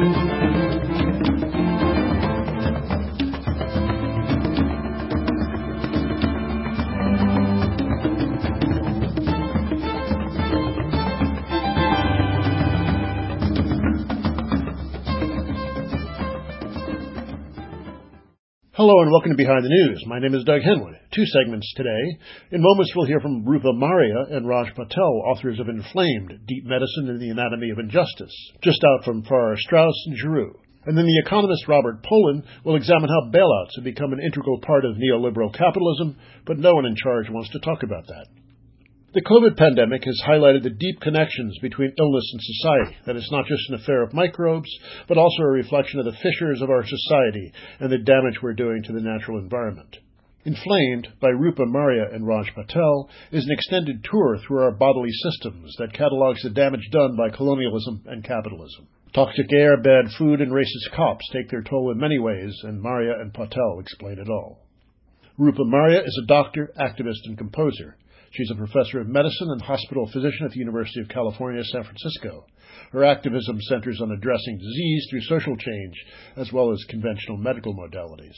Hello and welcome to Behind the News. My name is Doug Henwood. 2 segments today. In moments we'll hear from Rupa Marya and Raj Patel, authors of Inflamed, Deep Medicine and the Anatomy of Injustice, just out from Farrar, Straus and Giroux. And then the economist Robert Pollin will examine how bailouts have become an integral part of neoliberal capitalism, but no one in charge wants to talk about that. The COVID pandemic has highlighted the deep connections between illness and society, that it's not just an affair of microbes, but also a reflection of the fissures of our society and the damage we're doing to the natural environment. Inflamed, by Rupa Marya and Raj Patel, is an extended tour through our bodily systems that catalogs the damage done by colonialism and capitalism. Toxic air, bad food, and racist cops take their toll in many ways, and Marya and Patel explain it all. Rupa Marya is a doctor, activist, and composer. She's a professor of medicine and hospital physician at the University of California, San Francisco. Her activism centers on addressing disease through social change, as well as conventional medical modalities.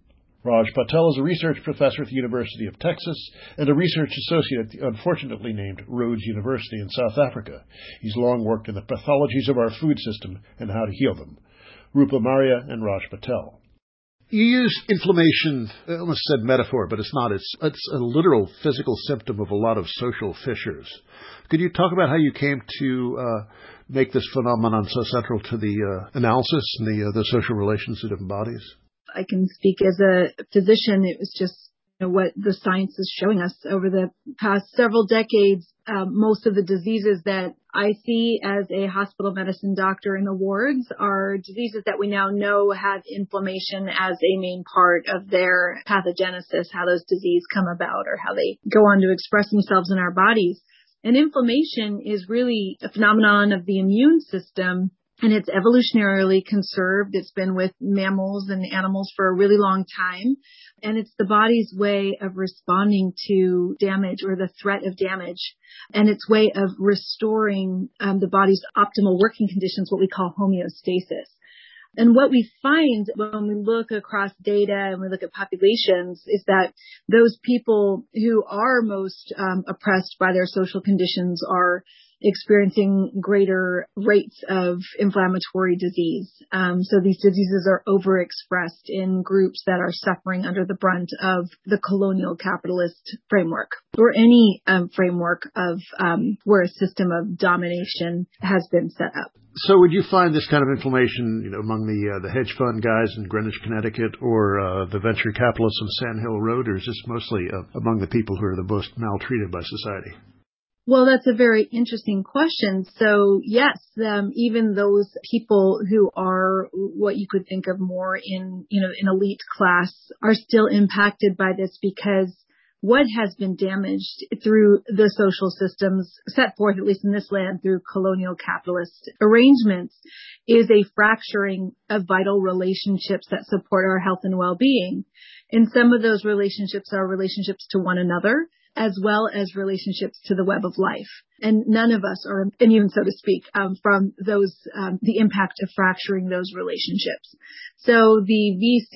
Raj Patel is a research professor at the University of Texas and a research associate at the unfortunately named Rhodes University in South Africa. He's long worked in the pathologies of our food system and how to heal them. Rupa Marya and Raj Patel. You use inflammation, I almost said metaphor, but it's not. It's a literal physical symptom of a lot of social fissures. Could you talk about how you came to make this phenomenon so central to the analysis and the social relations of different bodies? I can speak as a physician. It was just what the science is showing us over the past several decades. Most of the diseases that I see as a hospital medicine doctor in the wards are diseases that we now know have inflammation as a main part of their pathogenesis, how those diseases come about or how they go on to express themselves in our bodies. And inflammation is really a phenomenon of the immune system, and it's evolutionarily conserved. It's been with mammals and animals for a really long time. And it's the body's way of responding to damage or the threat of damage. And its way of restoring the body's optimal working conditions, what we call homeostasis. And what we find when we look across data and we look at populations is that those people who are most oppressed by their social conditions are experiencing greater rates of inflammatory disease. So these diseases are overexpressed in groups that are suffering under the brunt of the colonial capitalist framework or any framework of where a system of domination has been set up. So would you find this kind of inflammation, among the hedge fund guys in Greenwich, Connecticut, or the venture capitalists on Sand Hill Road, or is this mostly among the people who are the most maltreated by society? Well, that's a very interesting question. So yes, even those people who are what you could think of more in, an elite class are still impacted by this because what has been damaged through the social systems set forth, at least in this land, through colonial capitalist arrangements is a fracturing of vital relationships that support our health and well-being. And some of those relationships are relationships to one another, as well as relationships to the web of life. And none of us are immune, so to speak, from those, the impact of fracturing those relationships. So the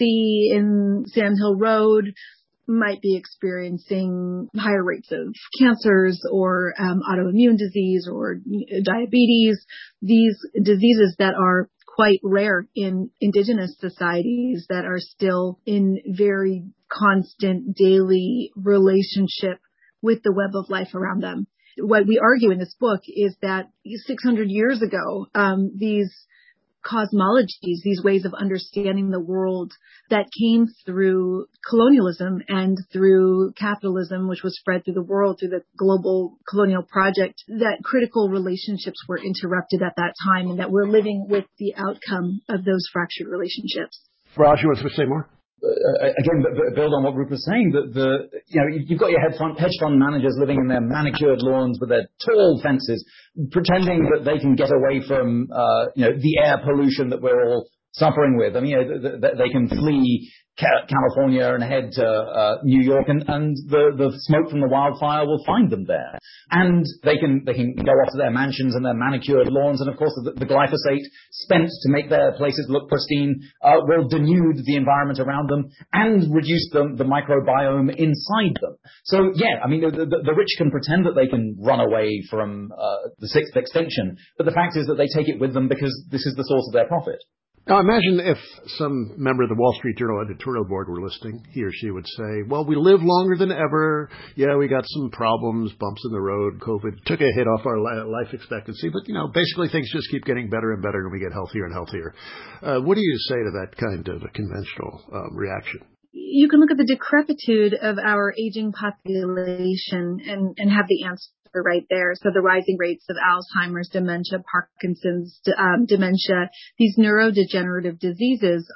VC in Sand Hill Road might be experiencing higher rates of cancers or autoimmune disease or diabetes, these diseases that are quite rare in indigenous societies that are still in very constant daily relationship with the web of life around them. What we argue in this book is that 600 years ago, these cosmologies, these ways of understanding the world that came through colonialism and through capitalism, which was spread through the world through the global colonial project, that critical relationships were interrupted at that time and that we're living with the outcome of those fractured relationships. Raj, you want to say more? Again, build on what Rupa's saying, that you've got your hedge fund managers living in their manicured lawns with their tall fences, pretending that they can get away from, the air pollution that we're all suffering with. I mean, they can flee California and head to New York, and the smoke from the wildfire will find them there. And they can go off to their mansions and their manicured lawns, and of course the glyphosate spent to make their places look pristine will denude the environment around them and reduce the microbiome inside them. So yeah, I mean, the rich can pretend that they can run away from the sixth extinction, but the fact is that they take it with them because this is the source of their profit. Now, imagine if some member of the Wall Street Journal editorial board were listening. He or she would say, well, we live longer than ever. Yeah, we got some problems, bumps in the road. COVID took a hit off our life expectancy. But, basically things just keep getting better and better and we get healthier and healthier. What do you say to that kind of a conventional reaction? You can look at the decrepitude of our aging population and have the answer right there. So the rising rates of Alzheimer's, dementia, Parkinson's, dementia, these neurodegenerative diseases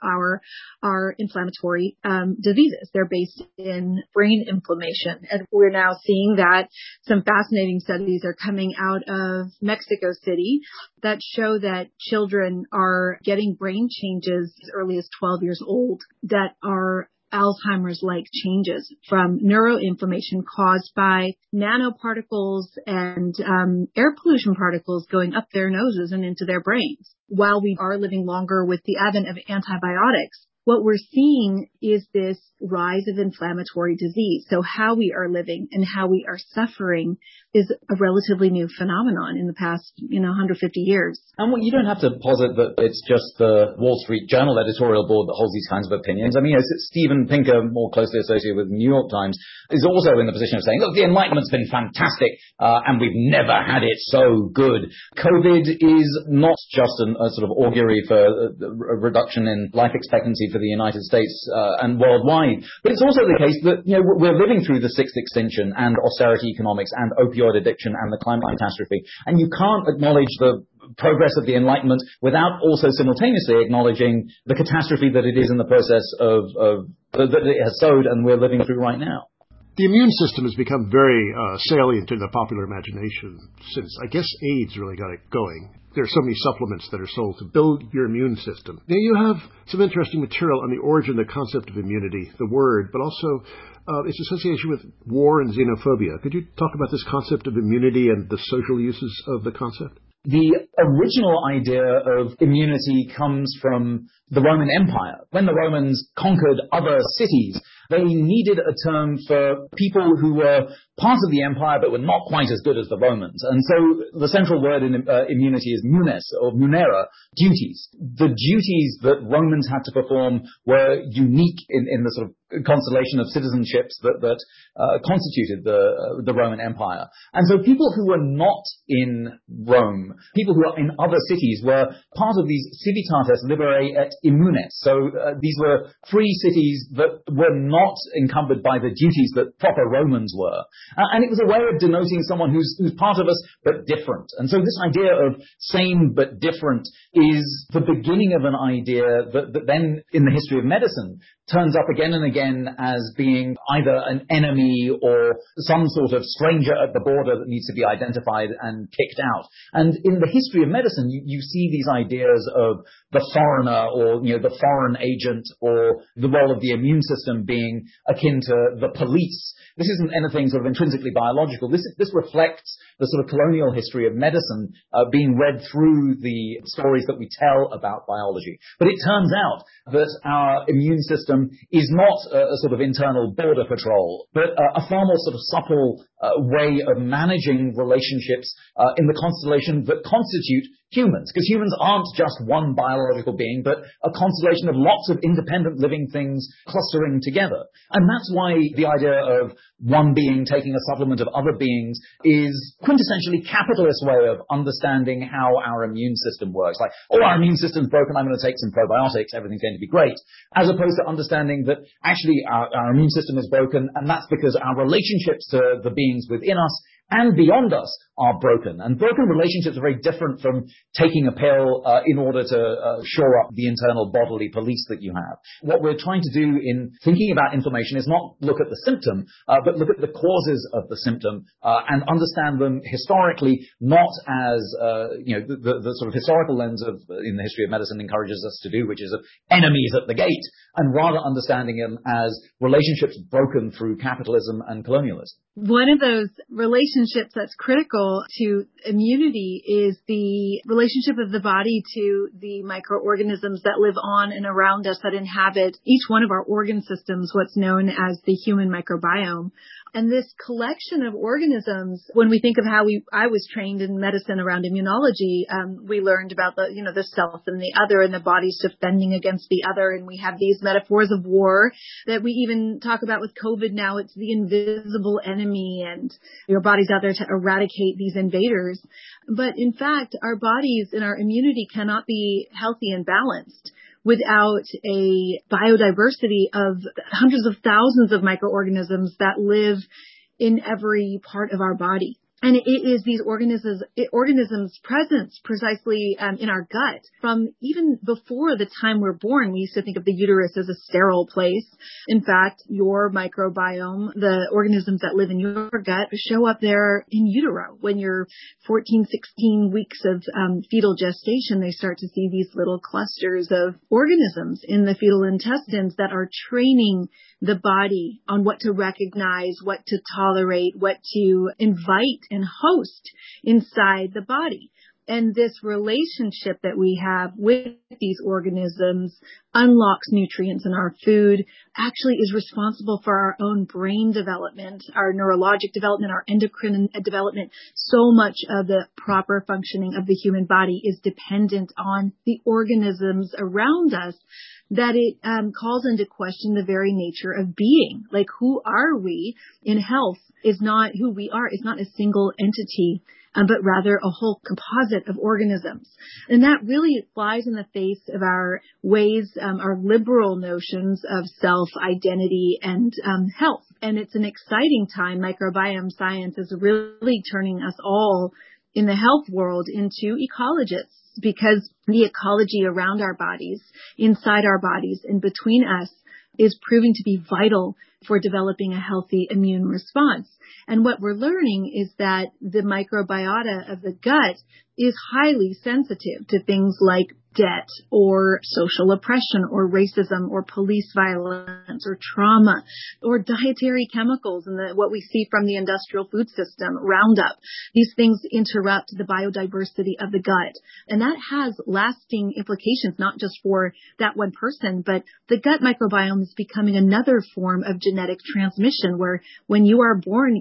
are inflammatory diseases. They're based in brain inflammation. And we're now seeing that some fascinating studies are coming out of Mexico City that show that children are getting brain changes as early as 12 years old that are Alzheimer's-like changes from neuroinflammation caused by nanoparticles and air pollution particles going up their noses and into their brains. While we are living longer with the advent of antibiotics, what we're seeing is this rise of inflammatory disease. So how we are living and how we are suffering is a relatively new phenomenon in the past, 150 years. And you don't have to posit that it's just the Wall Street Journal editorial board that holds these kinds of opinions. I mean, Steven Pinker, more closely associated with the New York Times, is also in the position of saying, look, the Enlightenment's been fantastic, and we've never had it so good. COVID is not just a sort of augury for a reduction in life expectancy for the United States and worldwide, but it's also the case that we're living through the sixth extinction and austerity economics and opioid addiction and the climate catastrophe, and you can't acknowledge the progress of the Enlightenment without also simultaneously acknowledging the catastrophe that it is in the process that it has sowed and we're living through right now. The immune system has become very salient in the popular imagination since, I guess, AIDS really got it going. There are so many supplements that are sold to build your immune system. Now, you have some interesting material on the origin of the concept of immunity, the word, but also its association with war and xenophobia. Could you talk about this concept of immunity and the social uses of the concept? The original idea of immunity comes from the Roman Empire. When the Romans conquered other cities, they needed a term for people who were part of the empire but were not quite as good as the Romans. And so the central word in immunity is munes, or munera, duties. The duties that Romans had to perform were unique in the sort of constellation of citizenships that constituted the Roman Empire. And so people who were not in Rome, people who are in other cities, were part of these civitates liberae et immunes. So these were free cities that were not encumbered by the duties that proper Romans were. And it was a way of denoting someone who's part of us but different. And so this idea of same but different is the beginning of an idea that then in the history of medicine turns up again and again as being either an enemy or some sort of stranger at the border that needs to be identified and kicked out. And in the history of medicine, you see these ideas of the foreigner or the foreign agent or the role of the immune system being akin to the police. This isn't anything sort of intrinsically biological. This reflects the sort of colonial history of medicine being read through the stories that we tell about biology. But it turns out that our immune system is not a sort of internal border patrol, but a far more sort of subtle way of managing relationships in the constellation that constitute humans. Because humans aren't just one biological being, but a constellation of lots of independent living things clustering together. And that's why the idea of one being taking a supplement of other beings is quintessentially capitalist way of understanding how our immune system works. Like, our immune system's broken, I'm going to take some probiotics, everything's going to be great. As opposed to understanding that actually our immune system is broken, and that's because our relationships to the beings within us and beyond us are broken. And broken relationships are very different from taking a pill in order to shore up the internal bodily police that you have. What we're trying to do in thinking about inflammation is not look at the symptom, but look at the causes of the symptom and understand them historically, not as the sort of historical lens of in the history of medicine encourages us to do, which is of enemies at the gate, and rather understanding them as relationships broken through capitalism and colonialism. One of those relationships that's critical to immunity is the relationship of the body to the microorganisms that live on and around us that inhabit each one of our organ systems, what's known as the human microbiome. And this collection of organisms, when we think of how I was trained in medicine around immunology, we learned about the self and the other and the body's defending against the other. And we have these metaphors of war that we even talk about with COVID now. It's the invisible enemy and your body's out there to eradicate these invaders. But in fact, our bodies and our immunity cannot be healthy and balanced without a biodiversity of hundreds of thousands of microorganisms that live in every part of our body. And it is these organisms' presence precisely in our gut from even before the time we're born. We used to think of the uterus as a sterile place. In fact, your microbiome, the organisms that live in your gut, show up there in utero. When you're 14, 16 weeks of fetal gestation, they start to see these little clusters of organisms in the fetal intestines that are training the body on what to recognize, what to tolerate, what to invite and host inside the body. And this relationship that we have with these organisms unlocks nutrients in our food, actually is responsible for our own brain development, our neurologic development, our endocrine development. So much of the proper functioning of the human body is dependent on the organisms around us that it calls into question the very nature of being. Like, who are we in health is not who we are. It's not a single entity, but rather a whole composite of organisms. And that really flies in the face of our ways, our liberal notions of self, identity, and health. And it's an exciting time. Microbiome science is really turning us all in the health world into ecologists, because the ecology around our bodies, inside our bodies, and between us is proving to be vital for developing a healthy immune response. And what we're learning is that the microbiota of the gut is highly sensitive to things like debt or social oppression or racism or police violence or trauma or dietary chemicals and what we see from the industrial food system, Roundup. These things interrupt the biodiversity of the gut. And that has lasting implications, not just for that one person, but the gut microbiome is becoming another form of genetic transmission where when you are born,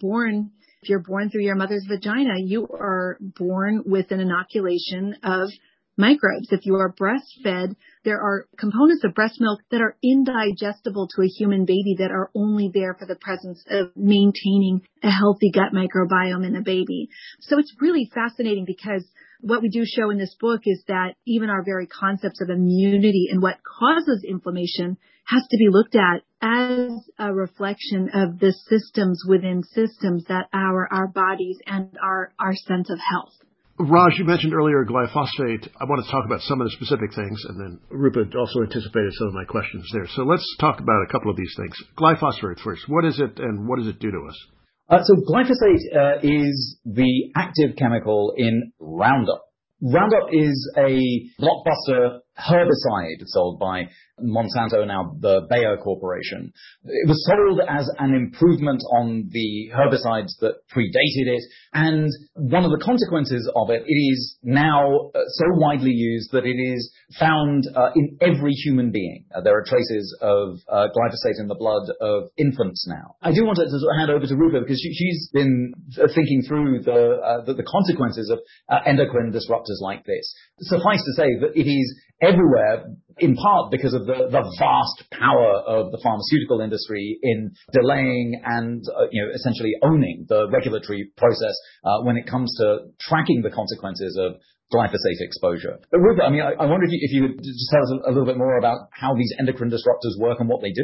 if you're born through your mother's vagina, you are born with an inoculation of microbes. If you are breastfed, there are components of breast milk that are indigestible to a human baby that are only there for the presence of maintaining a healthy gut microbiome in a baby. So it's really fascinating because what we do show in this book is that even our very concepts of immunity and what causes inflammation has to be looked at as a reflection of the systems within systems that our bodies and our sense of health. Raj, you mentioned earlier glyphosate. I want to talk about some of the specific things, and then Rupa also anticipated some of my questions there. So let's talk about a couple of these things. Glyphosate first. What is it, and what does it do to us? So glyphosate is the active chemical in Roundup. Roundup is a blockbuster herbicide sold by Monsanto, now the Bayer Corporation. It was sold as an improvement on the herbicides that predated it, and one of the consequences of it, it is now so widely used that it is found in every human being. There are traces of glyphosate in the blood of infants now. I do want to hand over to Rupa because she's been thinking through the consequences of endocrine disruptors like this. Suffice to say that it is everywhere, in part because of the vast power of the pharmaceutical industry in delaying and essentially owning the regulatory process when it comes to tracking the consequences of glyphosate exposure. But Rupa, I wonder if you could just tell us a little bit more about how these endocrine disruptors work and what they do.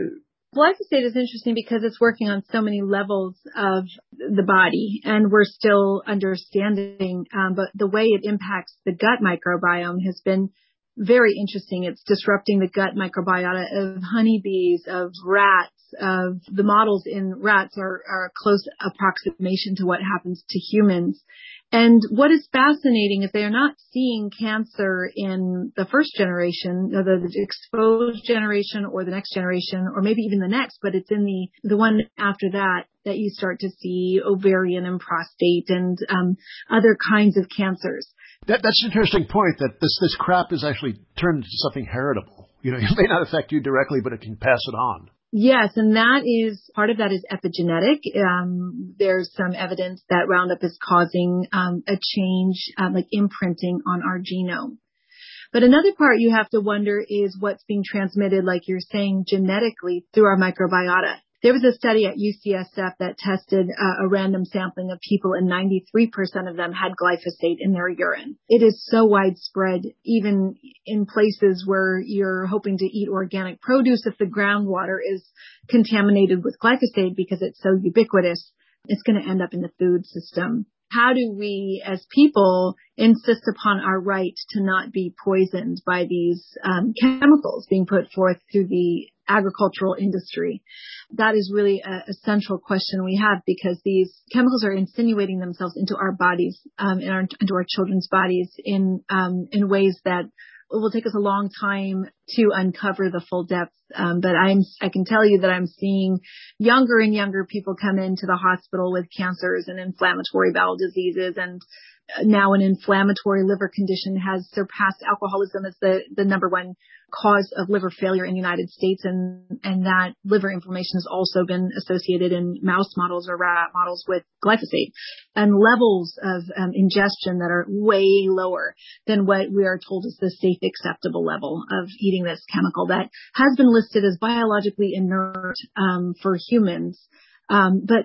Glyphosate is interesting because it's working on so many levels of the body, and we're still understanding, but the way it impacts the gut microbiome has been very interesting. It's disrupting the gut microbiota of honeybees, of rats, of the models in rats are a close approximation to what happens to humans. And what is fascinating is they are not seeing cancer in the first generation, the exposed generation or the next generation, or maybe even the next, but it's in the one after that you start to see ovarian and prostate and other kinds of cancers. That's an interesting point, that this crap is actually turned into something heritable. It may not affect you directly, but it can pass it on. Yes, and part of that is epigenetic. There's some evidence that Roundup is causing a change, like imprinting on our genome. But another part you have to wonder is what's being transmitted, like you're saying, genetically through our microbiota. There was a study at UCSF that tested a random sampling of people, and 93% of them had glyphosate in their urine. It is so widespread, even in places where you're hoping to eat organic produce. If the groundwater is contaminated with glyphosate because it's so ubiquitous, it's going to end up in the food system. How do we, as people, insist upon our right to not be poisoned by these chemicals being put forth through the agricultural industry? That is really a central question we have, because these chemicals are insinuating themselves into our bodies, into our children's bodies in ways that it will take us a long time to uncover the full depth. But I can tell you that I'm seeing younger and younger people come into the hospital with cancers and inflammatory bowel diseases, and now an inflammatory liver condition has surpassed alcoholism as the number one cause of liver failure in the United States. And that liver inflammation has also been associated in mouse models or rat models with glyphosate, and levels of ingestion that are way lower than what we are told is the safe, acceptable level of eating this chemical that has been listed as biologically inert for humans. But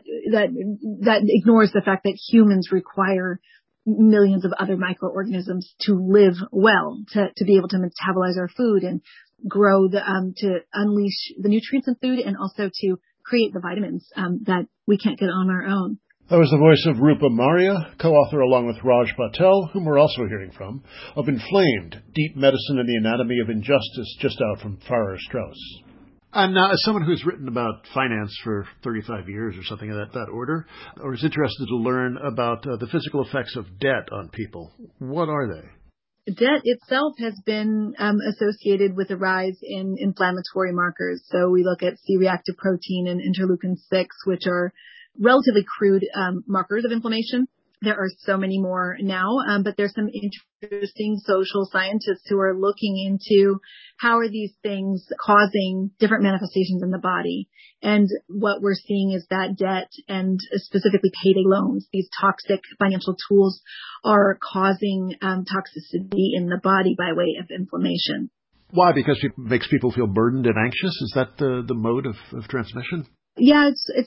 that ignores the fact that humans require millions of other microorganisms to live well, to be able to metabolize our food and grow to unleash the nutrients in food, and also to create the vitamins that we can't get on our own. That was the voice of Rupa Marya, co-author along with Raj Patel, whom we're also hearing from, of Inflamed, Deep Medicine and the Anatomy of Injustice, just out from Farrar Straus. And now, as someone who's written about finance for 35 years or something of that order, or is interested to learn about the physical effects of debt on people, what are they? Debt itself has been associated with a rise in inflammatory markers. So we look at C-reactive protein and interleukin-6, which are relatively crude markers of inflammation. There are so many more now, but there's some interesting social scientists who are looking into how are these things causing different manifestations in the body. And what we're seeing is that debt, and specifically payday loans, these toxic financial tools, are causing toxicity in the body by way of inflammation. Why? Because it makes people feel burdened and anxious? Is that the mode of transmission? Yeah,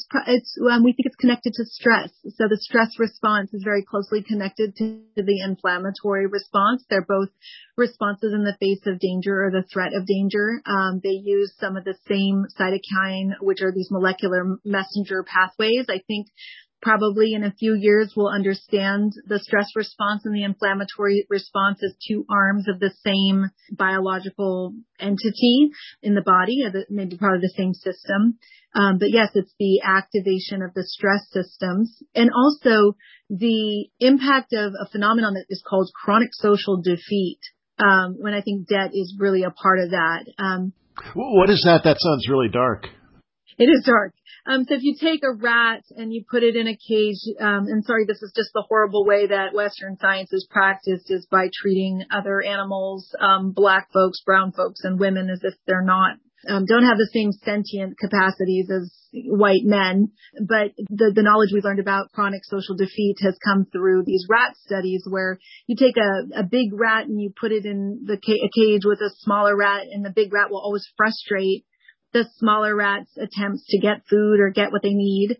we think it's connected to stress. So the stress response is very closely connected to the inflammatory response. They're both responses in the face of danger or the threat of danger. They use some of the same cytokine, which are these molecular messenger pathways. I think probably in a few years we'll understand the stress response and the inflammatory response as two arms of the same biological entity in the body, or maybe part of the same system. But yes, it's the activation of the stress systems, and also the impact of a phenomenon that is called chronic social defeat, when I think debt is really a part of that. What is that? That sounds really dark. It is dark. So if you take a rat and you put it in a cage, and sorry, this is just the horrible way that Western science is practiced, is by treating other animals, black folks, brown folks, and women as if they're not, don't have the same sentient capacities as white men. But the knowledge we've learned about chronic social defeat has come through these rat studies, where you take a big rat and you put it in a cage with a smaller rat, and the big rat will always frustrate the smaller rat's attempts to get food or get what they need.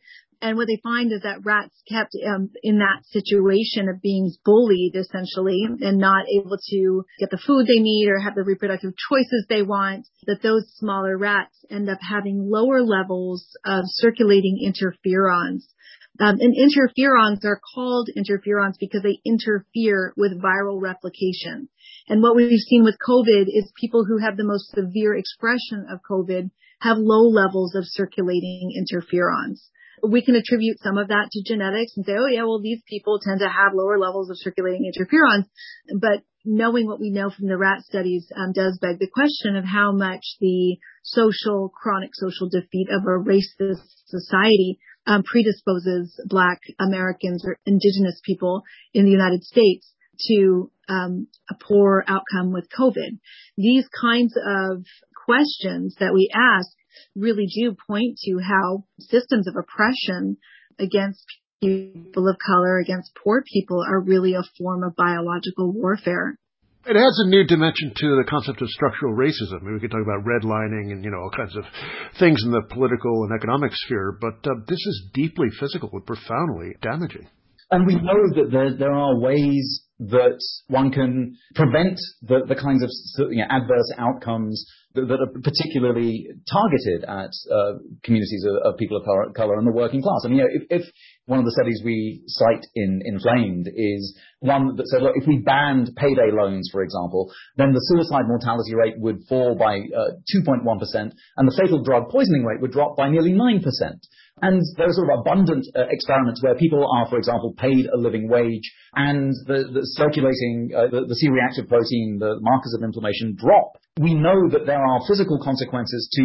And what they find is that rats kept in that situation of being bullied, essentially, and not able to get the food they need or have the reproductive choices they want, that those smaller rats end up having lower levels of circulating interferons. And interferons are called interferons because they interfere with viral replication. And what we've seen with COVID is people who have the most severe expression of COVID have low levels of circulating interferons. We can attribute some of that to genetics and say, oh yeah, well, these people tend to have lower levels of circulating interferons. But knowing what we know from the rat studies does beg the question of how much the chronic social defeat of a racist society predisposes Black Americans or indigenous people in the United States to a poor outcome with COVID. These kinds of questions that we ask really do point to how systems of oppression against people of color, against poor people, are really a form of biological warfare. It adds a new dimension to the concept of structural racism. I mean, we could talk about redlining and, all kinds of things in the political and economic sphere, but this is deeply physical and profoundly damaging. And we know that there are ways that one can prevent the kinds of adverse outcomes that are particularly targeted at communities of people of color and the working class. I mean, if one of the studies we cite in Inflamed is one that said, look, if we banned payday loans, for example, then the suicide mortality rate would fall by 2.1% and the fatal drug poisoning rate would drop by nearly 9%. And there are sort of abundant experiments where people are, for example, paid a living wage and the circulating, the C-reactive protein, the markers of inflammation drop. We know that there are physical consequences to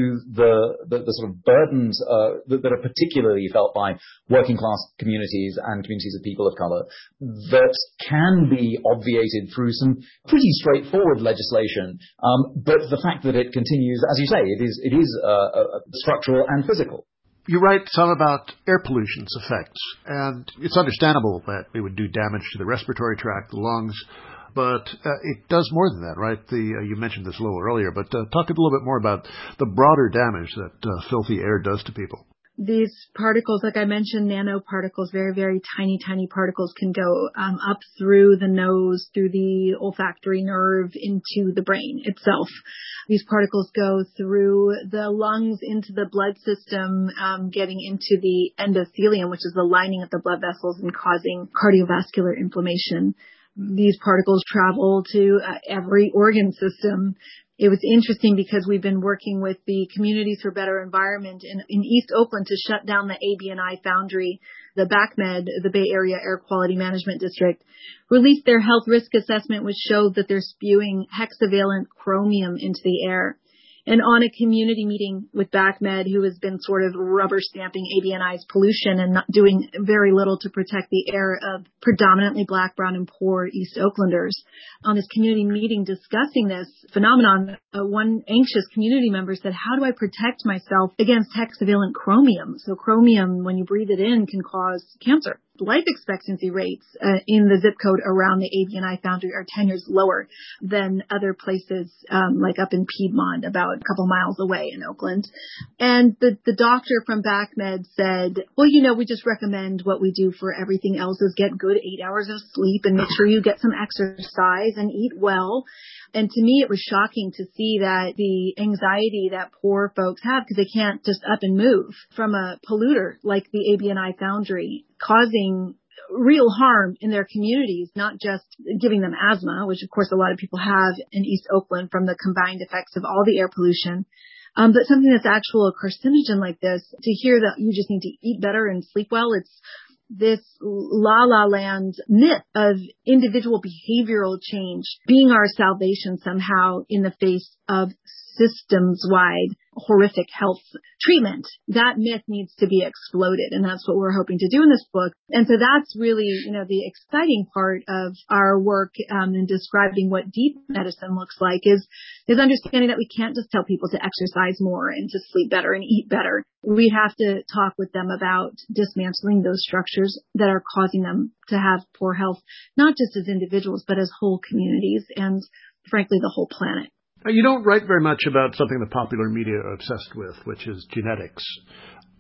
the sort of burdens that are particularly felt by working class communities and communities of people of color that can be obviated through some pretty straightforward legislation. But the fact that it continues, as you say, it is structural and physical. You write some about air pollution's effects, and it's understandable that it would do damage to the respiratory tract, the lungs, but it does more than that, right? You mentioned this a little earlier, but talk a little bit more about the broader damage that filthy air does to people. These particles, like I mentioned, nanoparticles, very, very tiny, tiny particles can go up through the nose, through the olfactory nerve, into the brain itself. These particles go through the lungs into the blood system, getting into the endothelium, which is the lining of the blood vessels and causing cardiovascular inflammation. These particles travel to every organ system. It was interesting because we've been working with the Communities for Better Environment in East Oakland to shut down the ABNI foundry. The BACMed, the Bay Area Air Quality Management District, released their health risk assessment, which showed that they're spewing hexavalent chromium into the air. And on a community meeting with BACMed, who has been sort of rubber stamping ABNI's pollution and not doing very little to protect the air of predominantly Black, brown, and poor East Oaklanders, on this community meeting discussing this phenomenon, one anxious community member said, how do I protect myself against hexavalent chromium? So chromium, when you breathe it in, can cause cancer. Life expectancy rates in the zip code around the ABNI foundry are 10 years lower than other places, like up in Piedmont, about a couple miles away in Oakland. And the doctor from BACMed said, well, we just recommend what we do for everything else is get good 8 hours of sleep and make sure you get some exercise and eat well. And to me, it was shocking to see that the anxiety that poor folks have because they can't just up and move from a polluter like the ABNI foundry, causing real harm in their communities, not just giving them asthma, which of course a lot of people have in East Oakland from the combined effects of all the air pollution, but something that's actual a carcinogen like this. To hear that you just need to eat better and sleep well, it's this la-la land myth of individual behavioral change being our salvation somehow in the face of systems-wide horrific health treatment. That myth needs to be exploded, and that's what we're hoping to do in this book. And so that's really, the exciting part of our work in describing what deep medicine looks like is understanding that we can't just tell people to exercise more and to sleep better and eat better. We have to talk with them about dismantling those structures that are causing them to have poor health, not just as individuals, but as whole communities and, frankly, the whole planet. You don't write very much about something the popular media are obsessed with, which is genetics.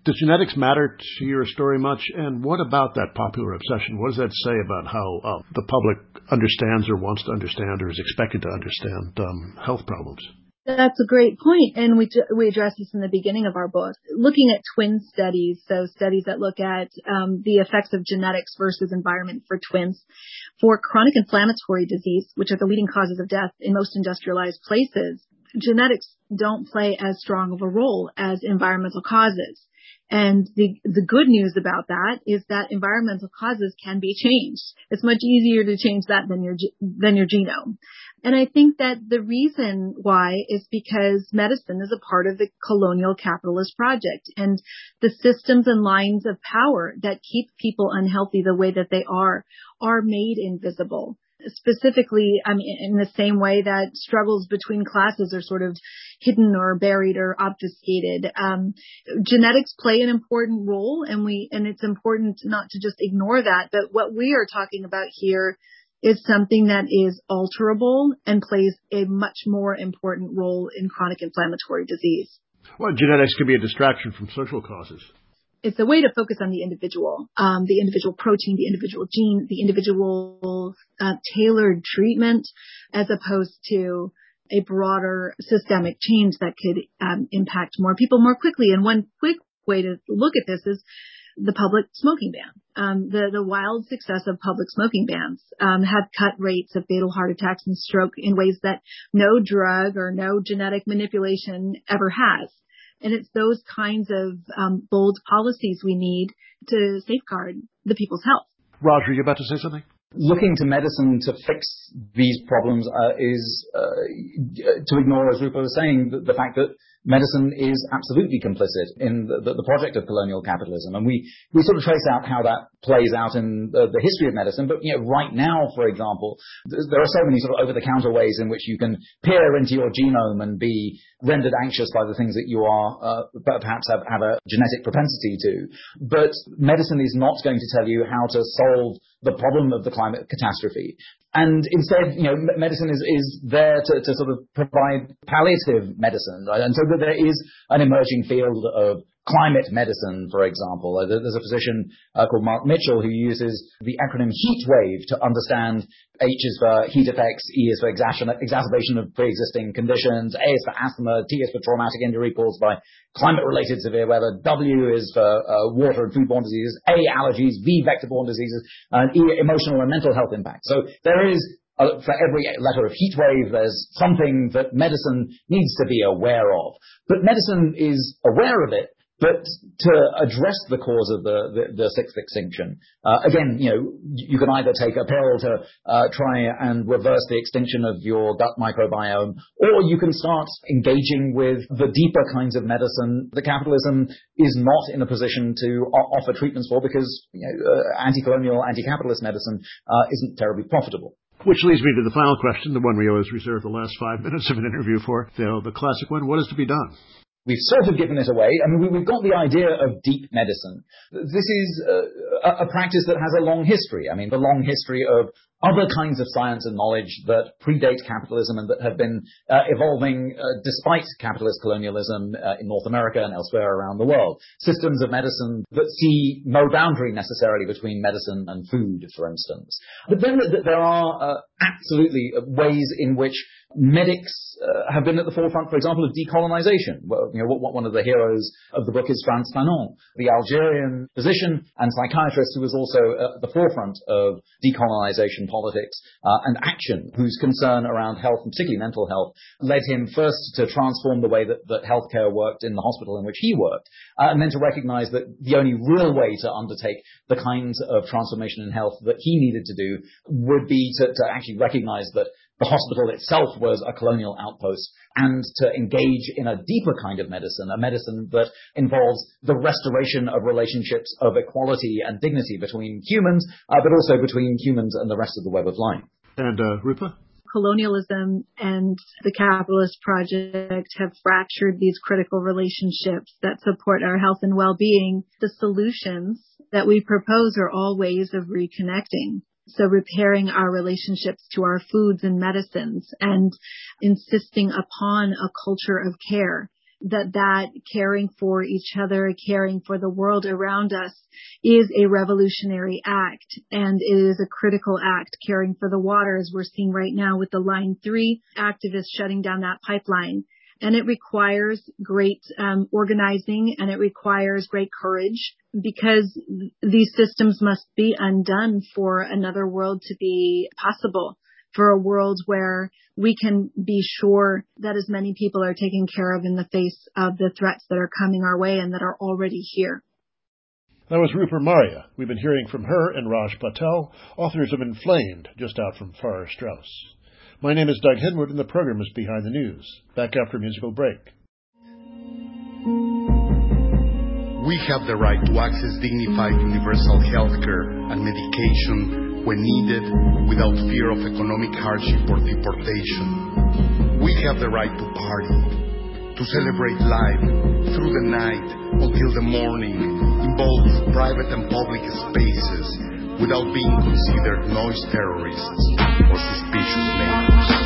Does genetics matter to your story much? And what about that popular obsession? What does that say about how the public understands or wants to understand or is expected to understand health problems? That's a great point, and we addressed this in the beginning of our book. Looking at twin studies, so studies that look at the effects of genetics versus environment for twins. For chronic inflammatory disease, which are the leading causes of death in most industrialized places, genetics don't play as strong of a role as environmental causes. And the good news about that is that environmental causes can be changed. It's much easier to change that than your genome. And I think that the reason why is because medicine is a part of the colonial capitalist project, and the systems and lines of power that keep people unhealthy the way that they are made invisible. Specifically, I mean, in the same way that struggles between classes are sort of hidden or buried or obfuscated. Genetics play an important role, and it's important not to just ignore that. But what we are talking about here is something that is alterable and plays a much more important role in chronic inflammatory disease. Well, genetics can be a distraction from social causes. It's a way to focus on the individual protein, the individual gene, the individual tailored treatment, as opposed to a broader systemic change that could impact more people more quickly. And one quick way to look at this is the public smoking ban. The wild success of public smoking bans have cut rates of fatal heart attacks and stroke in ways that no drug or no genetic manipulation ever has. And it's those kinds of bold policies we need to safeguard the people's health. Roger, are you about to say something? Looking to medicine to fix these problems is to ignore, as Rupa was saying, the fact that medicine is absolutely complicit in the project of colonial capitalism. And we sort of trace out how that plays out in the history of medicine. But, right now, for example, there are so many sort of over-the-counter ways in which you can peer into your genome and be rendered anxious by the things that you are, perhaps have a genetic propensity to. But medicine is not going to tell you how to solve the problem of the climate catastrophe. And instead, medicine is there to sort of provide palliative medicine, right? And so that there is an emerging field of climate medicine, for example. There's a physician called Mark Mitchell who uses the acronym heat wave to understand. H is for heat effects, E is for exacerbation of pre-existing conditions, A is for asthma, T is for traumatic injury caused by climate-related severe weather, W is for water and foodborne diseases, A, allergies, V, vector-borne diseases, and E, emotional and mental health impact. So there is, for every letter of heat wave, there's something that medicine needs to be aware of. But medicine is aware of it, but to address the cause of the sixth extinction, again, you can either take a pill to try and reverse the extinction of your gut microbiome, or you can start engaging with the deeper kinds of medicine that capitalism is not in a position to offer treatments for, because anti-colonial, anti-capitalist medicine isn't terribly profitable. Which leads me to the final question, the one we always reserve the last 5 minutes of an interview for, the classic one: what is to be done? We've sort of given it away. I mean, we've got the idea of deep medicine. This is a practice that has a long history. I mean, the long history of other kinds of science and knowledge that predate capitalism and that have been evolving despite capitalist colonialism in North America and elsewhere around the world. Systems of medicine that see no boundary necessarily between medicine and food, for instance. But then there are absolutely ways in which medics have been at the forefront, for example, of decolonization. Well, one of the heroes of the book is Frantz Fanon, the Algerian physician and psychiatrist who was also at the forefront of decolonization politics and action, whose concern around health, and particularly mental health, led him first to transform the way that healthcare worked in the hospital in which he worked, and then to recognize that the only real way to undertake the kinds of transformation in health that he needed to do would be to actually recognize that the hospital itself was a colonial outpost, and to engage in a deeper kind of medicine, a medicine that involves the restoration of relationships of equality and dignity between humans, but also between humans and the rest of the web of life. And Rupa? Colonialism and the capitalist project have fractured these critical relationships that support our health and well-being. The solutions that we propose are all ways of reconnecting. So repairing our relationships to our foods and medicines, and insisting upon a culture of care that caring for each other, caring for the world around us is a revolutionary act, and it is a critical act. Caring for the water, as we're seeing right now with the Line 3 activists shutting down that pipeline. And it requires great organizing, and it requires great courage, because these systems must be undone for another world to be possible, for a world where we can be sure that as many people are taken care of in the face of the threats that are coming our way and that are already here. That was Rupa Marya. We've been hearing from her and Raj Patel, authors of Inflamed, just out from Farrar Straus. My name is Doug Henwood, and the program is Behind the News. Back after a musical break. We have the right to access dignified universal health care and medication when needed without fear of economic hardship or deportation. We have the right to party, to celebrate life through the night until the morning in both private and public spaces without being considered noise terrorists or suspicious neighbors.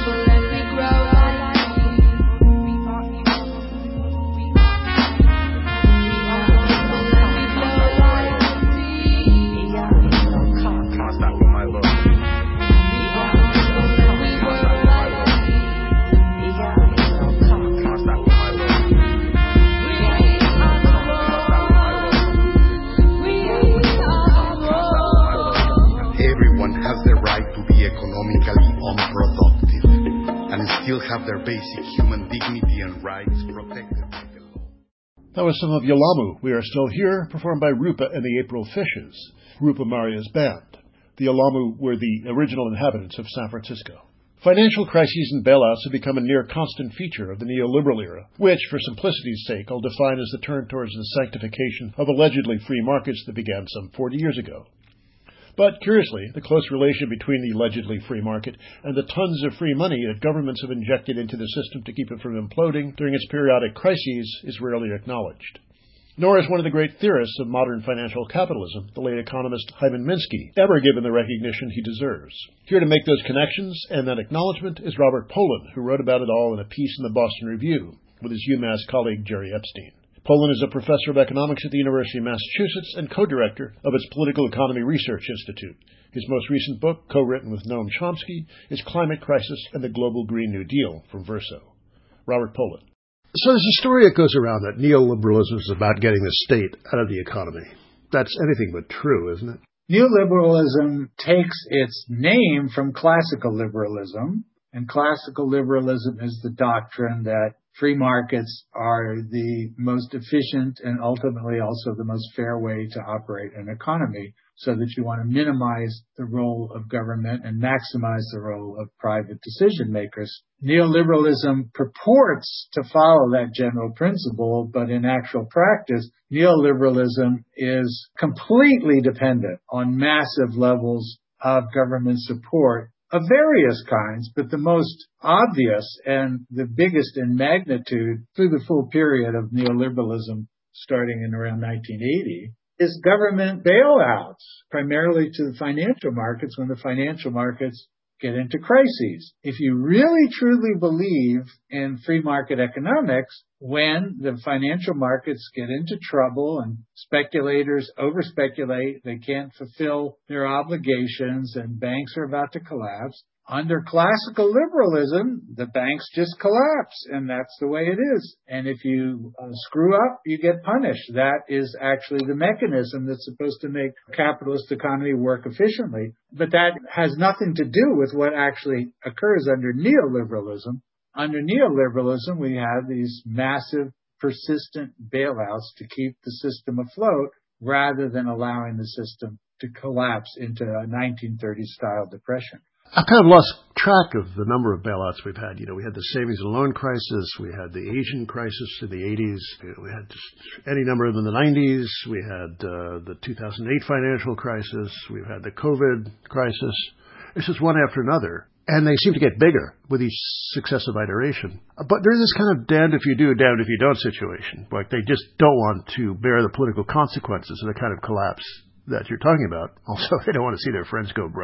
Have their basic human dignity and rights protected by the law. That was some of Yalamu, We Are Still Here, performed by Rupa and the April Fishes, Rupa Marya's band. The Yalamu were the original inhabitants of San Francisco. Financial crises and bailouts have become a near constant feature of the neoliberal era, which, for simplicity's sake, I'll define as the turn towards the sanctification of allegedly free markets that began some 40 years ago. But, curiously, the close relation between the allegedly free market and the tons of free money that governments have injected into the system to keep it from imploding during its periodic crises is rarely acknowledged. Nor is one of the great theorists of modern financial capitalism, the late economist Hyman Minsky, ever given the recognition he deserves. Here to make those connections and that acknowledgement is Robert Pollin, who wrote about it all in a piece in the Boston Review with his UMass colleague Jerry Epstein. Pollin is a professor of economics at the University of Massachusetts and co-director of its Political Economy Research Institute. His most recent book, co-written with Noam Chomsky, is Climate Crisis and the Global Green New Deal from Verso. Robert Pollin. So there's a story that goes around that neoliberalism is about getting the state out of the economy. That's anything but true, isn't it? Neoliberalism takes its name from classical liberalism, and classical liberalism is the doctrine that free markets are the most efficient and ultimately also the most fair way to operate an economy, so that you want to minimize the role of government and maximize the role of private decision makers. Neoliberalism purports to follow that general principle, but in actual practice, neoliberalism is completely dependent on massive levels of government support of various kinds, but the most obvious and the biggest in magnitude through the full period of neoliberalism starting in around 1980 is government bailouts, primarily to the financial markets when the financial markets get into crises. If you really truly believe in free market economics, when the financial markets get into trouble and speculators overspeculate, they can't fulfill their obligations and banks are about to collapse, under classical liberalism, the banks just collapse, and that's the way it is. And if you screw up, you get punished. That is actually the mechanism that's supposed to make a capitalist economy work efficiently. But that has nothing to do with what actually occurs under neoliberalism. Under neoliberalism, we have these massive, persistent bailouts to keep the system afloat rather than allowing the system to collapse into a 1930s-style depression. I've kind of lost track of the number of bailouts we've had. We had the savings and loan crisis. We had the Asian crisis in the 80s. We had just any number of them in the 90s. We had the 2008 financial crisis. We've had the COVID crisis. It's just one after another. And they seem to get bigger with each successive iteration. But there's this kind of damned if you do, damned if you don't situation. Like they just don't want to bear the political consequences of the kind of collapse that you're talking about. Also, they don't want to see their friends go broke.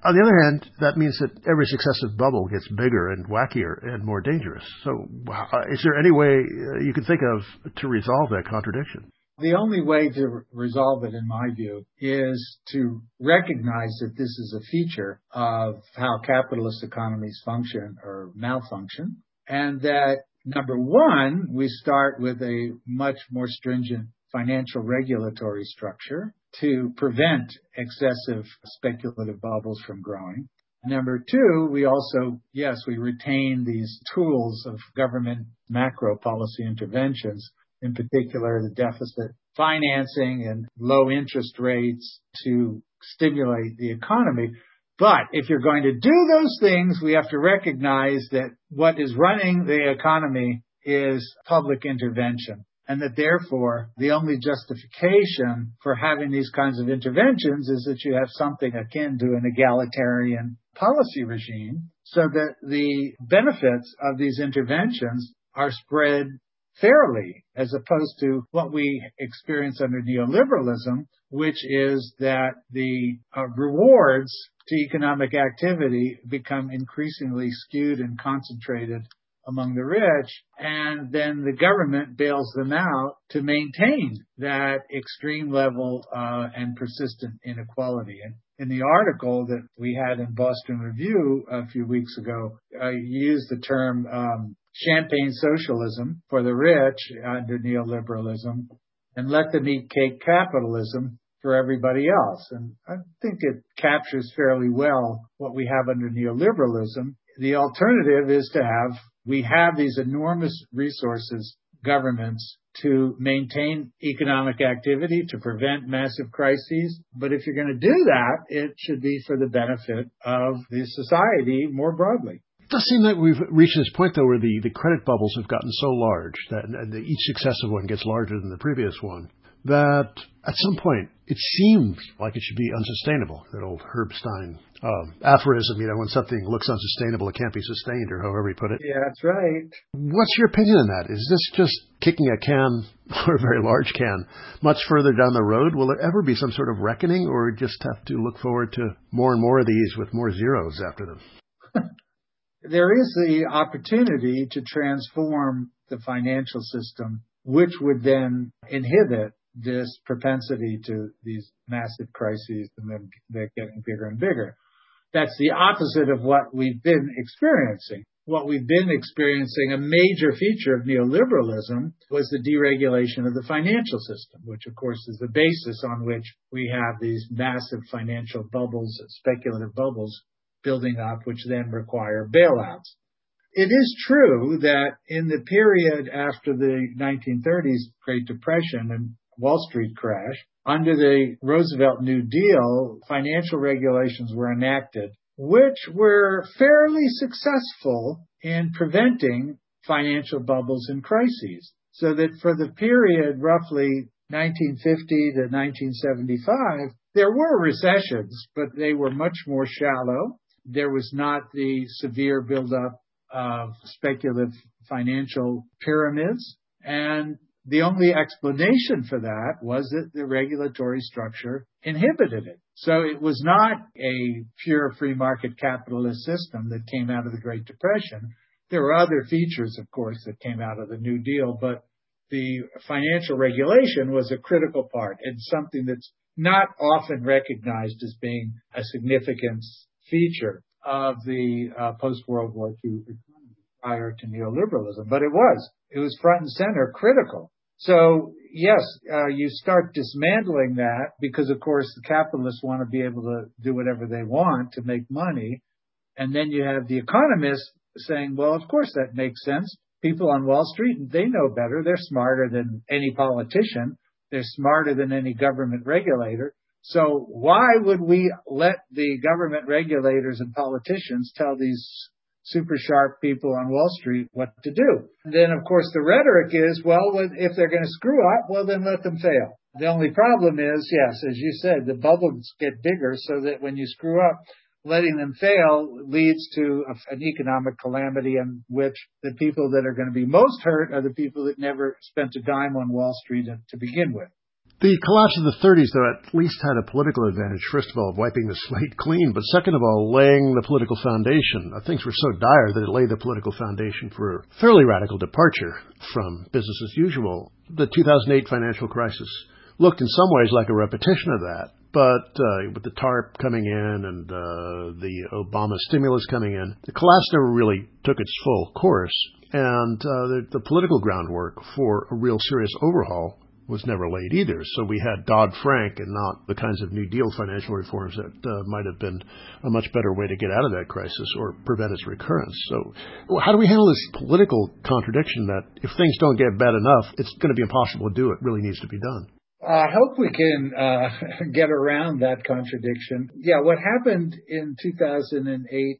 On the other hand, that means that every successive bubble gets bigger and wackier and more dangerous. So is there any way you can think of to resolve that contradiction? The only way to resolve it, in my view, is to recognize that this is a feature of how capitalist economies function or malfunction, and that, number one, we start with a much more stringent financial regulatory structure to prevent excessive speculative bubbles from growing. Number two, we also, yes, we retain these tools of government macro policy interventions, in particular the deficit financing and low interest rates to stimulate the economy. But if you're going to do those things, we have to recognize that what is running the economy is public intervention, and that therefore the only justification for having these kinds of interventions is that you have something akin to an egalitarian policy regime, so that the benefits of these interventions are spread fairly, as opposed to what we experience under neoliberalism, which is that the rewards to economic activity become increasingly skewed and concentrated among the rich, and then the government bails them out to maintain that extreme level and persistent inequality. And in the article that we had in Boston Review a few weeks ago, I used the term champagne socialism for the rich under neoliberalism, and let them eat cake capitalism for everybody else. And I think it captures fairly well what we have under neoliberalism. The alternative is we have these enormous resources, governments, to maintain economic activity, to prevent massive crises. But if you're going to do that, it should be for the benefit of the society more broadly. It does seem like we've reached this point, though, where the credit bubbles have gotten so large that each successive one gets larger than the previous one, that at some point it seems like it should be unsustainable. That old Herb Stein aphorism, when something looks unsustainable, it can't be sustained, or however he put it. Yeah, that's right. What's your opinion on that? Is this just kicking a can, or a very large can, much further down the road? Will there ever be some sort of reckoning, or just have to look forward to more and more of these with more zeros after them? There is the opportunity to transform the financial system, which would then inhibit this propensity to these massive crises, and then they're getting bigger and bigger. That's the opposite of what we've been experiencing. What we've been experiencing, a major feature of neoliberalism, was the deregulation of the financial system, which of course is the basis on which we have these massive financial bubbles, speculative bubbles, building up, which then require bailouts. It is true that in the period after the 1930s Great Depression and Wall Street crash, under the Roosevelt New Deal, financial regulations were enacted, which were fairly successful in preventing financial bubbles and crises. So that for the period roughly 1950 to 1975, there were recessions, but they were much more shallow. There was not the severe buildup of speculative financial pyramids. And the only explanation for that was that the regulatory structure inhibited it. So it was not a pure free market capitalist system that came out of the Great Depression. There were other features, of course, that came out of the New Deal, but the financial regulation was a critical part and something that's not often recognized as being a significant feature of the post-World War II economy prior to neoliberalism. But it was front and center critical. So yes, you start dismantling that because, of course, the capitalists want to be able to do whatever they want to make money. And then you have the economists saying, well, of course, that makes sense. People on Wall Street, they know better. They're smarter than any politician. They're smarter than any government regulator. So why would we let the government regulators and politicians tell these super sharp people on Wall Street what to do? And then, of course, the rhetoric is, well, if they're going to screw up, well, then let them fail. The only problem is, yes, as you said, the bubbles get bigger so that when you screw up, letting them fail leads to an economic calamity in which the people that are going to be most hurt are the people that never spent a dime on Wall Street to begin with. The collapse of the 30s, though, at least had a political advantage, first of all, of wiping the slate clean, but second of all, laying the political foundation. Things were so dire that it laid the political foundation for a fairly radical departure from business as usual. The 2008 financial crisis looked in some ways like a repetition of that, but with the TARP coming in and the Obama stimulus coming in, the collapse never really took its full course, and the political groundwork for a real serious overhaul was never laid either. So we had Dodd-Frank and not the kinds of New Deal financial reforms that might have been a much better way to get out of that crisis or prevent its recurrence. So how do we handle this political contradiction that if things don't get bad enough, it's going to be impossible to do it, really needs to be done? I hope we can get around that contradiction. Yeah, what happened in 2008,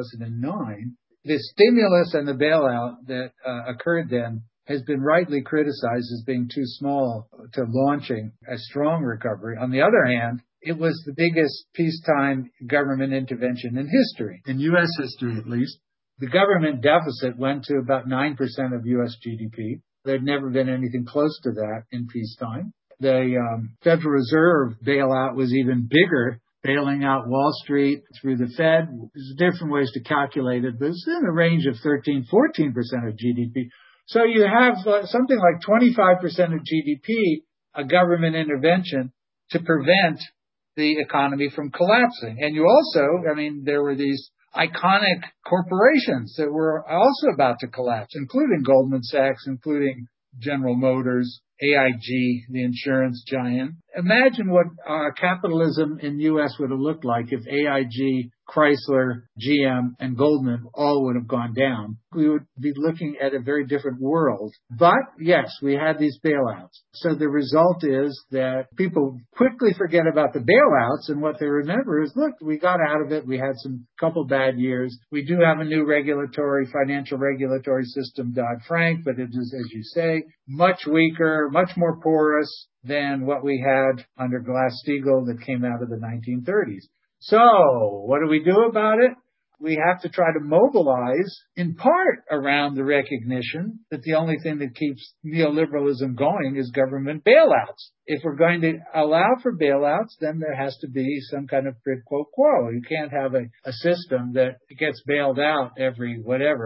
2009, the stimulus and the bailout that occurred then has been rightly criticized as being too small to launching a strong recovery. On the other hand, it was the biggest peacetime government intervention in history, in U.S. history at least. The government deficit went to about 9% of U.S. GDP. There'd never been anything close to that in peacetime. The Federal Reserve bailout was even bigger, bailing out Wall Street through the Fed. There's different ways to calculate it, but it's in the range of 13, 14% of GDP. So you have something like 25% of GDP, a government intervention to prevent the economy from collapsing. And you also, there were these iconic corporations that were also about to collapse, including Goldman Sachs, including General Motors, AIG, the insurance giant. Imagine what capitalism in the U.S. would have looked like if AIG, Chrysler, GM, and Goldman all would have gone down. We would be looking at a very different world. But yes, we had these bailouts. So the result is that people quickly forget about the bailouts, and what they remember is, look, we got out of it. We had some couple bad years. We do have a new financial regulatory system, Dodd-Frank, but it is, as you say, much weaker, much more porous than what we had under Glass-Steagall that came out of the 1930s. So what do we do about it? We have to try to mobilize, in part, around the recognition that the only thing that keeps neoliberalism going is government bailouts. If we're going to allow for bailouts, then there has to be some kind of quid pro quo. You can't have a system that gets bailed out every,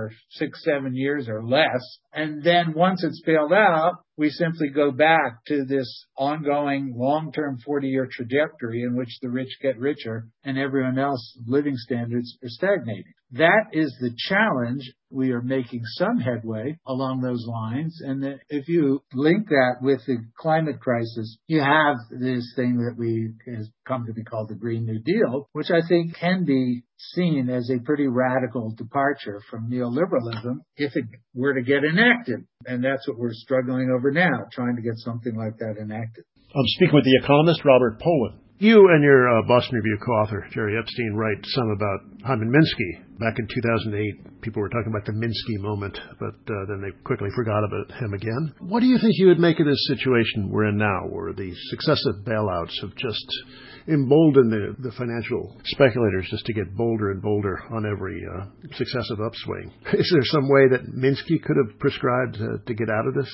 6-7 years or less. And then once it's bailed out, we simply go back to this ongoing long-term 40-year trajectory in which the rich get richer and everyone else's living standards are stagnating. That is the challenge. We are making some headway along those lines. And that if you link that with the climate crisis, you have this thing that has come to be called the Green New Deal, which I think can be seen as a pretty radical departure from neoliberalism if it were to get enacted. And that's what we're struggling over now, trying to get something like that enacted. I'm speaking with the economist Robert Pollin. You and your Boston Review co-author, Jerry Epstein, write some about Hyman Minsky. Back in 2008, people were talking about the Minsky moment, but then they quickly forgot about him again. What do you think you would make of this situation we're in now, where the successive bailouts have just emboldened the financial speculators just to get bolder and bolder on every successive upswing? Is there some way that Minsky could have prescribed to get out of this?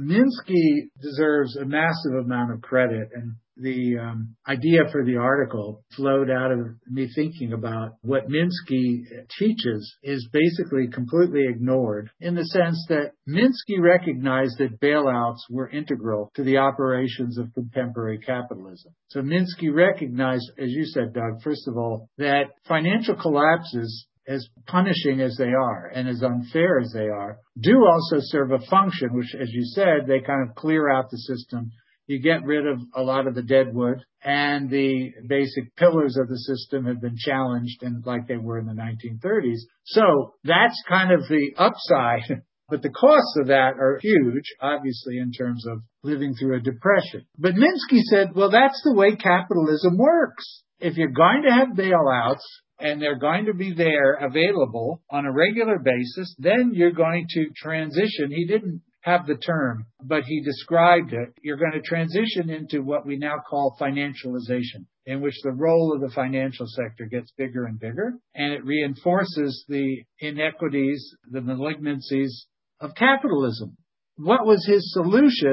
Minsky deserves a massive amount of credit, and the idea for the article flowed out of me thinking about what Minsky teaches is basically completely ignored, in the sense that Minsky recognized that bailouts were integral to the operations of contemporary capitalism. So Minsky recognized, as you said, Doug, first of all, that financial collapses, as punishing as they are and as unfair as they are, do also serve a function, which, as you said, they kind of clear out the system. You get rid of a lot of the dead wood, and the basic pillars of the system have been challenged, and like they were in the 1930s. So that's kind of the upside. But the costs of that are huge, obviously, in terms of living through a depression. But Minsky said, well, that's the way capitalism works. If you're going to have bailouts, and they're going to be there available on a regular basis, then you're going to transition. He didn't have the term, but he described it. You're going to transition into what we now call financialization, in which the role of the financial sector gets bigger and bigger, and it reinforces the inequities, the malignancies of capitalism. What was his solution?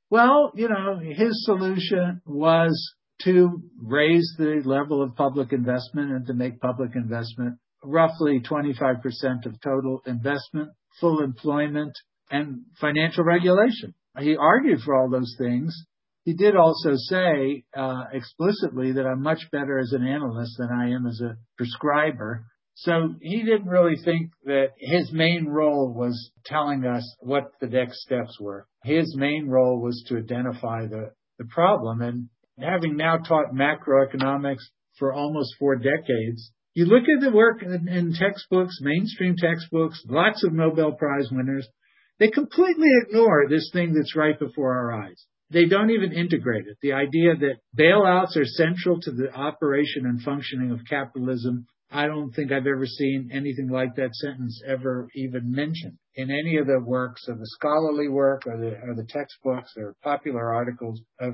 Well, his solution was to raise the level of public investment and to make public investment roughly 25% of total investment, full employment, and financial regulation. He argued for all those things. He did also say explicitly that I'm much better as an analyst than I am as a prescriber. So he didn't really think that his main role was telling us what the next steps were. His main role was to identify the problem. And having now taught macroeconomics for almost 4 decades, you look at the work in textbooks, mainstream textbooks, lots of Nobel Prize winners, they completely ignore this thing that's right before our eyes. They don't even integrate it. The idea that bailouts are central to the operation and functioning of capitalism, I don't think I've ever seen anything like that sentence ever even mentioned in any of the works of the scholarly work or the textbooks or popular articles of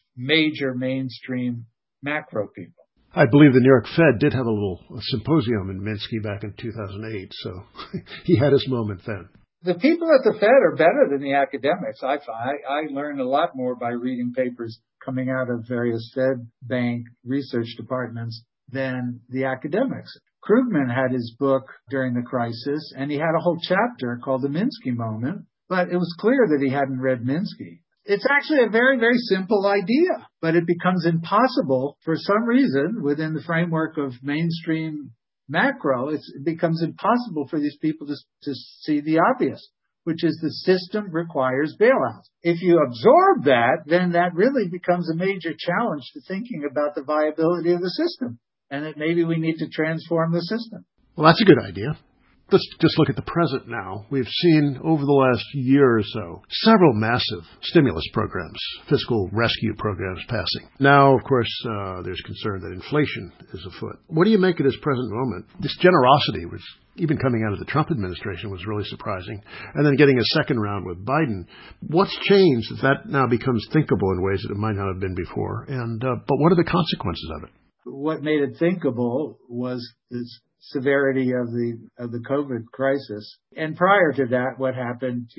major mainstream macro people. I believe the New York Fed did have a little symposium in Minsky back in 2008, so he had his moment then. The people at the Fed are better than the academics. I learned a lot more by reading papers coming out of various Fed bank research departments than the academics. Krugman had his book during the crisis, and he had a whole chapter called The Minsky Moment, but it was clear that he hadn't read Minsky. It's actually a very, very simple idea, but it becomes impossible for some reason within the framework of mainstream macro. It becomes impossible for these people to see the obvious, which is the system requires bailouts. If you absorb that, then that really becomes a major challenge to thinking about the viability of the system, and that maybe we need to transform the system. Well, that's a good idea. Let's just look at the present now. We've seen over the last year or so several massive stimulus programs, fiscal rescue programs passing. Now, of course, there's concern that inflation is afoot. What do you make of this present moment? This generosity, which even coming out of the Trump administration, was really surprising. And then getting a second round with Biden. What's changed that now becomes thinkable in ways that it might not have been before? And but what are the consequences of it? What made it thinkable was this severity of the COVID crisis. And prior to that, what happened,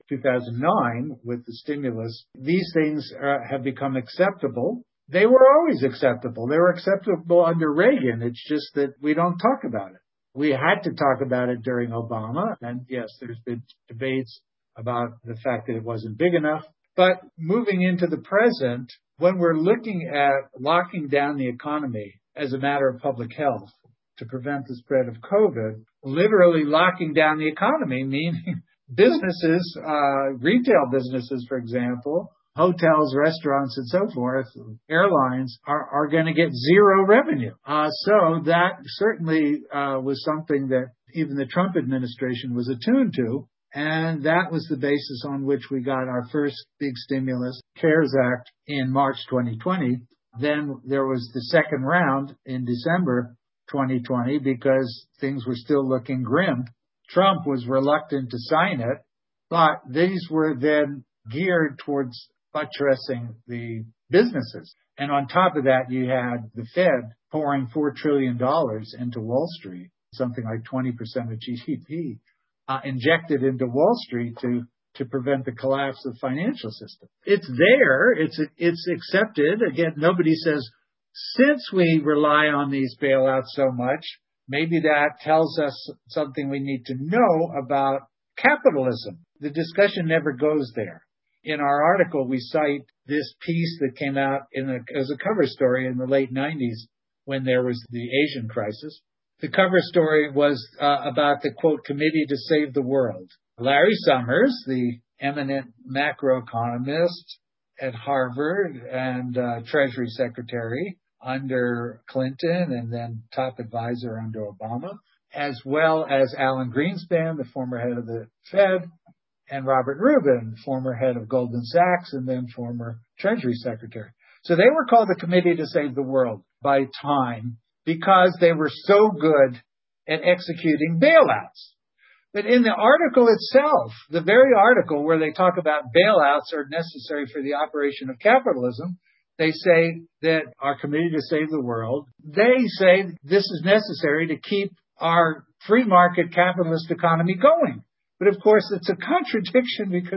2009 with the stimulus, these things have become acceptable. They were always acceptable. They were acceptable under Reagan. It's just that we don't talk about it. We had to talk about it during Obama. And yes, there's been debates about the fact that it wasn't big enough. But moving into the present, when we're looking at locking down the economy as a matter of public health, to prevent the spread of COVID, literally locking down the economy, meaning businesses, retail businesses, for example, hotels, restaurants, and so forth, airlines are going to get zero revenue. So that certainly was something that even the Trump administration was attuned to. And that was the basis on which we got our first big stimulus, CARES Act, in March 2020. Then there was the second round in December 2020 because things were still looking grim. Trump was reluctant to sign it, but these were then geared towards buttressing the businesses. And on top of that, you had the Fed pouring $4 trillion into Wall Street, something like 20% of GDP, injected into Wall Street to prevent the collapse of the financial system. It's there. It's accepted. Again, nobody says, since we rely on these bailouts so much, maybe that tells us something we need to know about capitalism. The discussion never goes there. In our article, we cite this piece that came out as a cover story in the late 90s when there was the Asian crisis. The cover story was about the, quote, Committee to Save the World. Larry Summers, the eminent macroeconomist at Harvard and Treasury Secretary under Clinton and then top advisor under Obama, as well as Alan Greenspan, the former head of the Fed, and Robert Rubin, former head of Goldman Sachs and then former Treasury Secretary. So they were called the Committee to Save the World by Time because they were so good at executing bailouts. But in the article itself, the very article where they talk about bailouts are necessary for the operation of capitalism, they say that our Committee to Save the World, they say this is necessary to keep our free market capitalist economy going. But of course, it's a contradiction because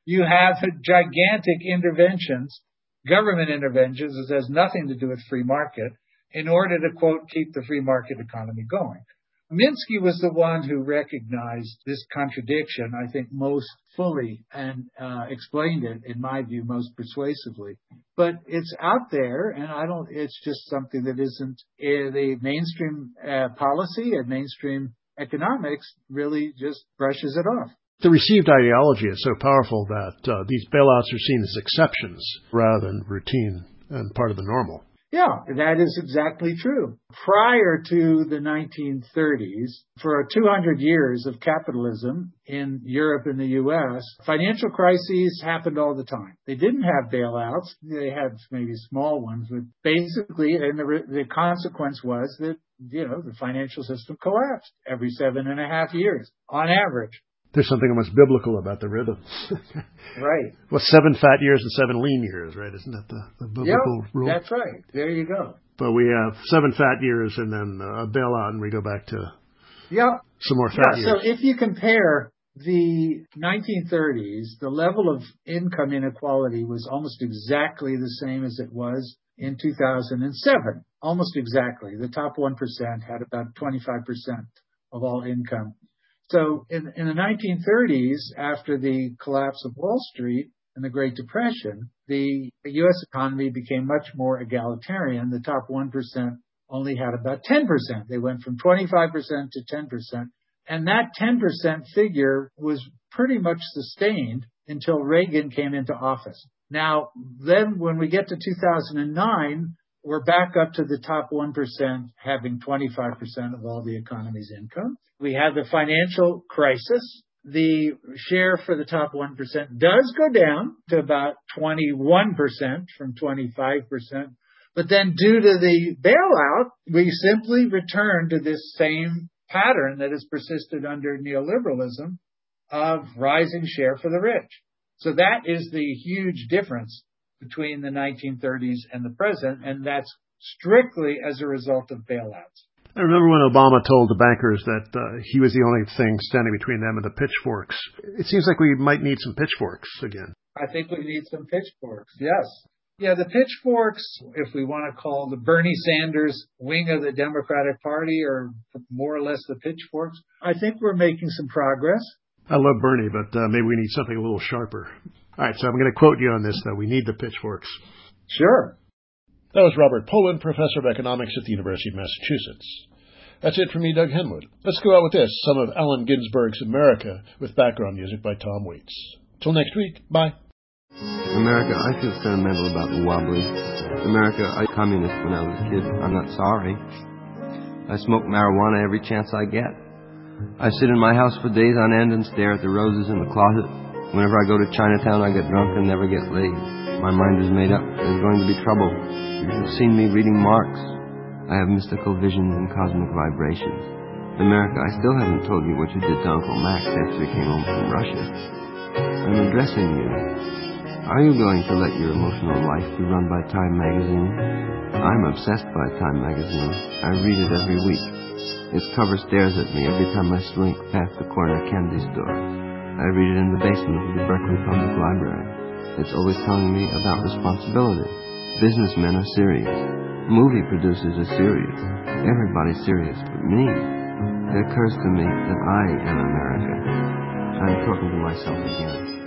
you have gigantic interventions, government interventions, that has nothing to do with free market, in order to, quote, keep the free market economy going. Minsky was the one who recognized this contradiction, I think, most fully and explained it, in my view, most persuasively. But it's out there, and it's just something that isn't the mainstream policy and mainstream economics really just brushes it off. The received ideology is so powerful that these bailouts are seen as exceptions rather than routine and part of the normal. Yeah, that is exactly true. Prior to the 1930s, for 200 years of capitalism in Europe and the U.S., financial crises happened all the time. They didn't have bailouts. They had maybe small ones, but basically, and the consequence was that, the financial system collapsed every 7.5 years on average. There's something almost biblical about the rhythm. Right. Well, 7 fat years and 7 lean years, right? Isn't that the biblical rule? That's right. There you go. But we have 7 fat years and then a bailout, and we go back to some more fat years. So if you compare the 1930s, the level of income inequality was almost exactly the same as it was in 2007. Almost exactly. The top 1% had about 25% of all income. So in the 1930s, after the collapse of Wall Street and the Great Depression, the U.S. economy became much more egalitarian. The top 1% only had about 10%. They went from 25% to 10%. And that 10% figure was pretty much sustained until Reagan came into office. Now, then when we get to 2009, we're back up to the top 1% having 25% of all the economy's income. We have the financial crisis. The share for the top 1% does go down to about 21% from 25%. But then due to the bailout, we simply return to this same pattern that has persisted under neoliberalism of rising share for the rich. So that is the huge difference between the 1930s and the present, and that's strictly as a result of bailouts. I remember when Obama told the bankers that he was the only thing standing between them and the pitchforks. It seems like we might need some pitchforks again. I think we need some pitchforks, yes. Yeah, the pitchforks, if we want to call the Bernie Sanders wing of the Democratic Party, or more or less the pitchforks, I think we're making some progress. I love Bernie, but maybe we need something a little sharper. All right, so I'm going to quote you on this, though. We need the pitchforks. Sure. That was Robert Poland, professor of economics at the University of Massachusetts. That's it for me, Doug Henwood. Let's go out with this, some of Allen Ginsberg's America, with background music by Tom Waits. Till next week, bye. America, I feel sentimental about the wobbly. America, I was communist when I was a kid. I'm not sorry. I smoke marijuana every chance I get. I sit in my house for days on end and stare at the roses in the closet. Whenever I go to Chinatown, I get drunk and never get laid. My mind is made up. There's going to be trouble. You've seen me reading Marx. I have mystical visions and cosmic vibrations. America, I still haven't told you what you did to Uncle Max after he came home from Russia. I'm addressing you. Are you going to let your emotional life be run by Time magazine? I'm obsessed by Time magazine. I read it every week. Its cover stares at me every time I slink past the corner candy store. I read it in the basement of the Berkeley Public Library. It's always telling me about responsibility. Businessmen are serious. Movie producers are serious. Everybody's serious but me. It occurs to me that I am America. I'm talking to myself again.